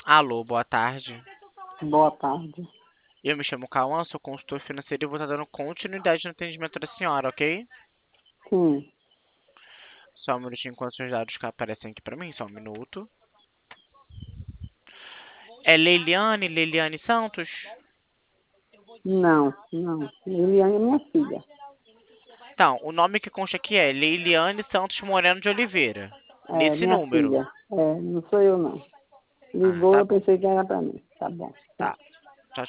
Alô, boa tarde. Boa tarde. Eu me chamo Cauã, sou consultor financeiro e vou estar dando continuidade no atendimento da senhora, ok? Sim, Só um minutinho enquanto os dados que aparecem aqui pra mim, só um minuto. É Leiliane Santos? não. Liliane é minha filha. Então, o nome que consta aqui é Leiliane Santos Moreno de Oliveira. É, Nesse minha número. filha. É, não sou eu, não. Ah, Ligou, tá eu bom. pensei que era pra mim. Tá bom. Tá.